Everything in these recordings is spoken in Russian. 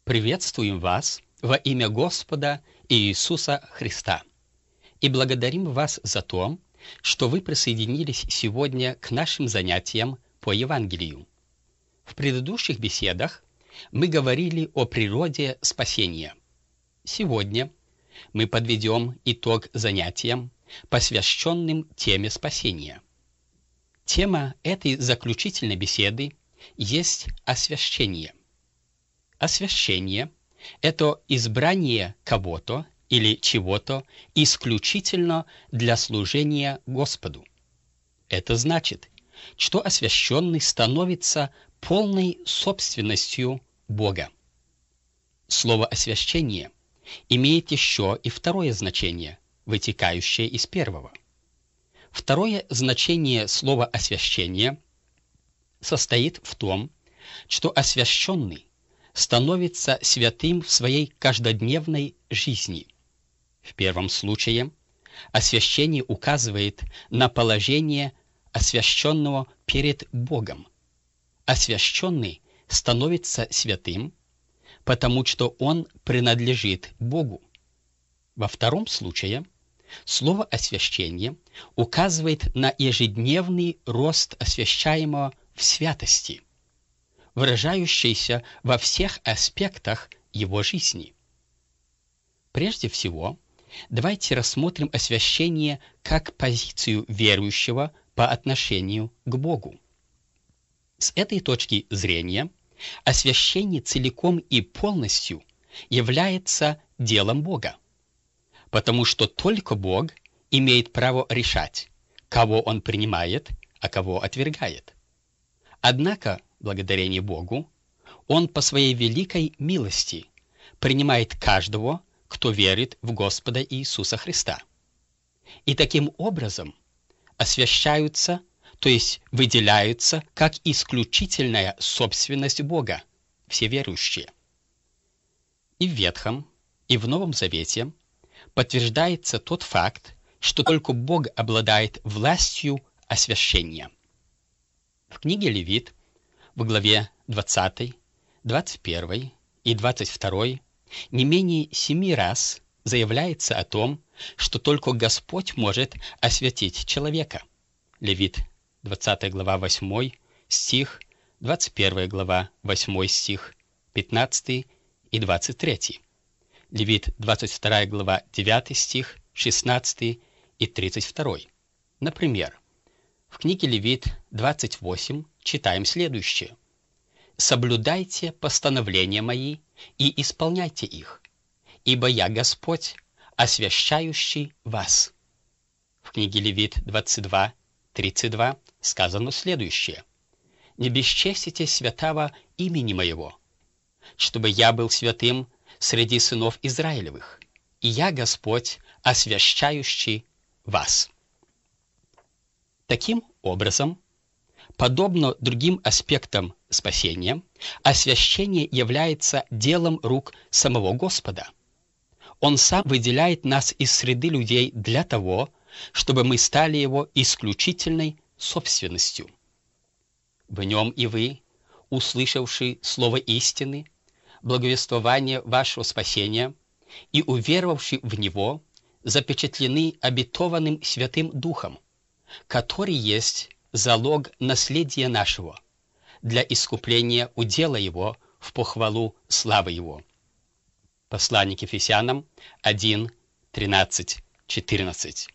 Приветствуем вас во имя Господа Иисуса Христа и благодарим вас за то, что вы присоединились сегодня к нашим занятиям по Евангелию. В предыдущих беседах мы говорили о природе спасения. Сегодня мы подведем итог занятиям, посвященным теме спасения. Тема этой заключительной беседы есть освящение. Освящение – это избрание кого-то или чего-то исключительно для служения Господу. Это значит, что освященный становится полной собственностью Бога. Слово «освящение» имеет еще и второе значение, вытекающее из первого. Второе значение слова «освящение» состоит в том, что освященный становится святым в своей каждодневной жизни. В первом случае освящение указывает на положение освященного перед Богом. Освященный становится святым, потому что он принадлежит Богу. Во втором случае слово «освящение» указывает на ежедневный рост освящаемого в святости, выражающийся во всех аспектах его жизни. Прежде всего, давайте рассмотрим освящение как позицию верующего по отношению к Богу. С этой точки зрения освящение целиком и полностью является делом Бога, потому что только Бог имеет право решать, кого Он принимает, а кого отвергает. Однако, благодарение Богу, Он по своей великой милости принимает каждого, кто верит в Господа Иисуса Христа. И таким образом освящаются, то есть выделяются, как исключительная собственность Бога, все верующие. И в Ветхом, и в Новом Завете подтверждается тот факт, что только Бог обладает властью освящения. В книге Левит, в главе 20, 21 и 22 не менее 7 раз заявляется о том, что только Господь может освятить человека. Левит, 20 глава 8 стих, 21 глава 8 стих, 15 и 23. Левит, 22 глава 9 стих, 16 и 32. Например, в книге Левит 28 читаем следующее. «Соблюдайте постановления мои и исполняйте их, ибо я Господь, освящающий вас». В книге Левит 22, 32 сказано следующее. «Не бесчестите святого имени моего, чтобы я был святым среди сынов Израилевых, и я Господь, освящающий вас». Таким образом, подобно другим аспектам спасения, освящение является делом рук самого Господа. Он сам выделяет нас из среды людей для того, чтобы мы стали Его исключительной собственностью. В Нем и вы, услышавши слово истины, благовествование вашего спасения и уверовавши в Него, запечатлены обетованным Святым Духом, который есть залог наследия нашего, для искупления удела Его в похвалу славы Его. Послание к Ефесянам 1, 13, 14.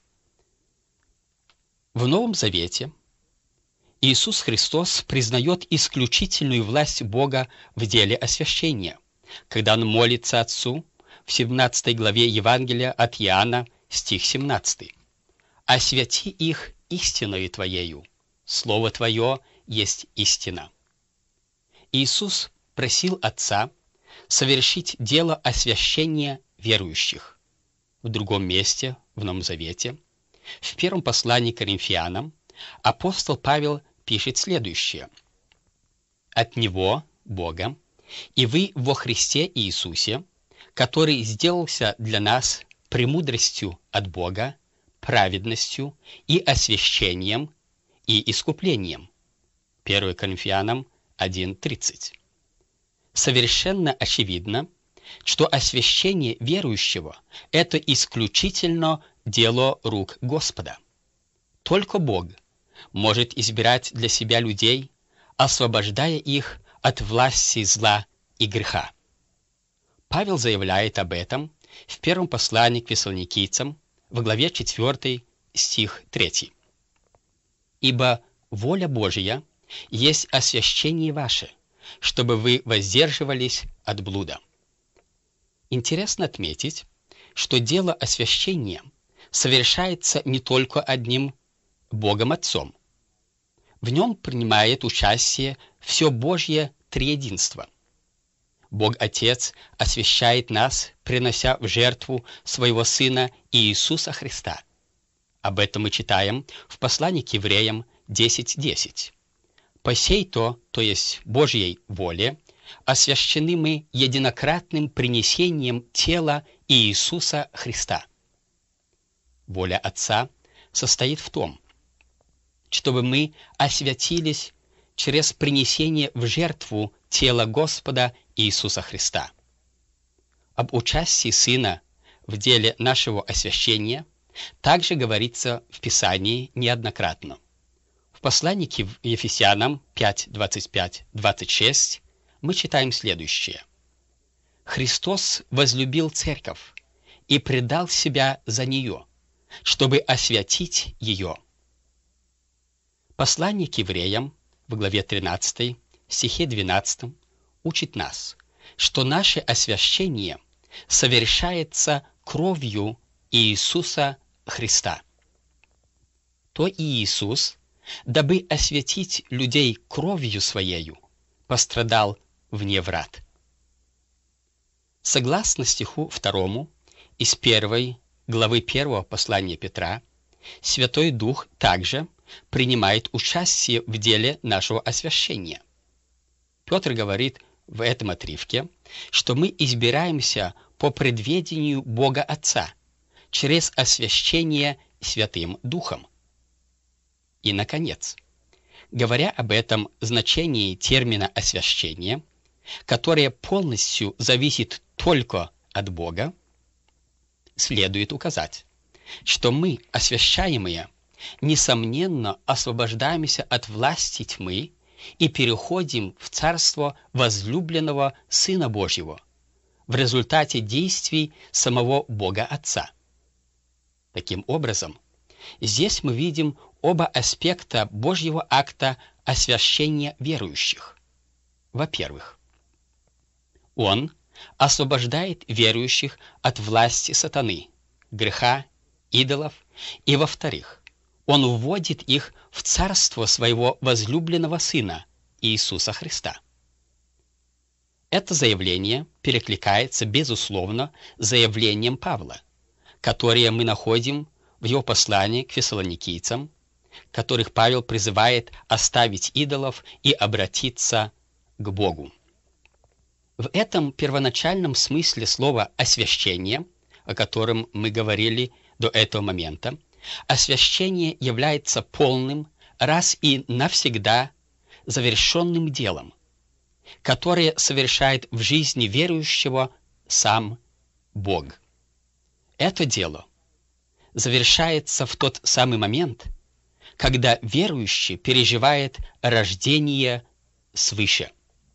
В Новом Завете Иисус Христос признает исключительную власть Бога в деле освящения, когда Он молится Отцу в 17 главе Евангелия от Иоанна, стих 17. «Освяти их истиною Твоею, Слово Твое есть истина». Иисус просил Отца совершить дело освящения верующих. В другом месте, в Новом Завете, в первом послании к Коринфянам, апостол Павел пишет следующее. «От Него, Бога, и вы во Христе Иисусе, который сделался для нас премудростью от Бога, праведностью и освящением и искуплением». 1 Коринфянам 1:30. Совершенно очевидно, что освящение верующего – это исключительно дело рук Господа. Только Бог может избирать для себя людей, освобождая их от власти зла и греха. Павел заявляет об этом в первом послании к Фессалоникийцам, в главе 4, стих 3. «Ибо воля Божия есть освящение ваше, чтобы вы воздерживались от блуда». Интересно отметить, что дело освящения совершается не только одним Богом Отцом. В нем принимает участие все Божье триединство. Бог Отец освящает нас, принося в жертву своего Сына Иисуса Христа. Об этом мы читаем в послании к Евреям 10:10. «По сей-то, то есть Божьей воле, освящены мы единократным принесением тела Иисуса Христа». Воля Отца состоит в том, чтобы мы освятились через принесение в жертву тела Господа Иисуса Христа. Об участии Сына в деле нашего освящения также говорится в Писании неоднократно. В послании к Ефесянам 5:25-26 мы читаем следующее. «Христос возлюбил церковь и предал себя за нее, чтобы освятить ее». Послание к евреям в главе 13, стихе 12 учит нас, что наше освящение совершается кровью Иисуса Христа. То и Иисус, дабы освятить людей кровью Своею, пострадал вне врат. Согласно стиху 2 из 1 главы 1 послания Петра, Святой Дух также принимает участие в деле нашего освящения. Петр говорит в этом отрывке, что мы избираемся по предведению Бога Отца через освящение Святым Духом. И, наконец, говоря об этом значении термина «освящение», которое полностью зависит только от Бога, следует указать, что мы, освящаемые, несомненно освобождаемся от власти тьмы и переходим в царство возлюбленного Сына Божьего в результате действий самого Бога Отца. Таким образом, здесь мы видим оба аспекта Божьего акта освящения верующих. Во-первых, Он освобождает верующих от власти сатаны, греха, идолов, и, во-вторых, Он вводит их в царство Своего возлюбленного Сына Иисуса Христа. Это заявление перекликается, безусловно, с заявлением Павла, которое мы находим в его послании к фессалоникийцам, которых Павел призывает оставить идолов и обратиться к Богу. В этом первоначальном смысле слова «освящение», о котором мы говорили до этого момента, освящение является полным, раз и навсегда завершенным делом, которое совершает в жизни верующего сам Бог. Это дело завершается в тот самый момент, когда верующий переживает рождение свыше.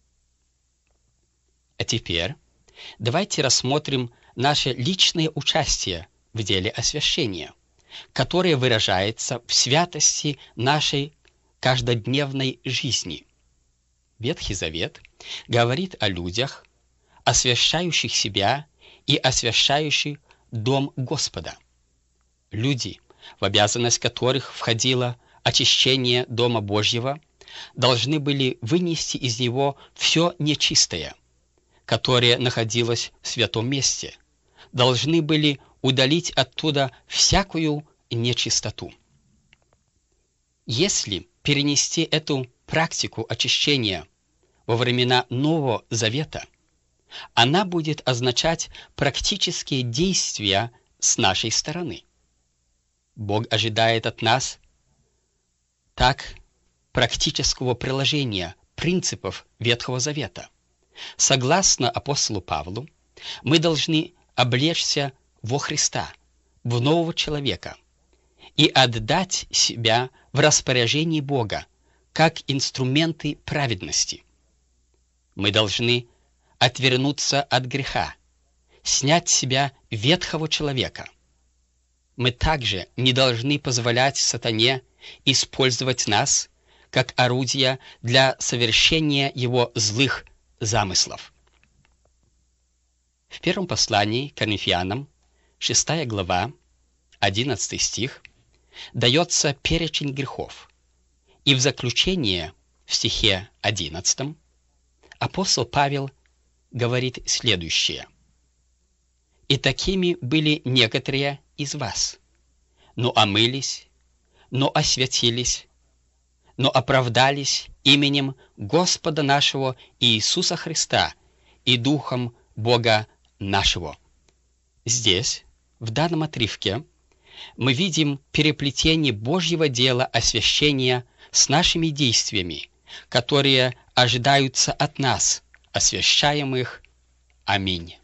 А теперь давайте рассмотрим наше личное участие в деле освящения, которое выражается в святости нашей каждодневной жизни. Ветхий Завет говорит о людях, освящающих себя и освящающих дом Господа. Люди, в обязанность которых входило очищение Дома Божьего, должны были вынести из него все нечистое, которое находилось в святом месте, должны были удалить оттуда всякую нечистоту. Если перенести эту практику очищения во времена Нового Завета, она будет означать практические действия с нашей стороны. Бог ожидает от нас так практического приложения принципов Ветхого Завета, Согласно апостолу Павлу, мы должны облечься во Христа, в нового человека, и отдать себя в распоряжение Бога, как инструменты праведности. Мы должны отвернуться от греха, снять с себя ветхого человека. Мы также не должны позволять сатане использовать нас как орудия для совершения его злых замыслов. В первом послании к Коринфянам, 6 глава, 11 стих, дается перечень грехов. И в заключение, в стихе 11, апостол Павел говорит следующее. «И такими были некоторые из вас, но омылись, но освятились, но оправдались именем Господа нашего Иисуса Христа и Духом Бога нашего». Здесь, в данном отрывке, мы видим переплетение Божьего дела освящения с нашими действиями, которые ожидаются от нас, освящаемых. Аминь.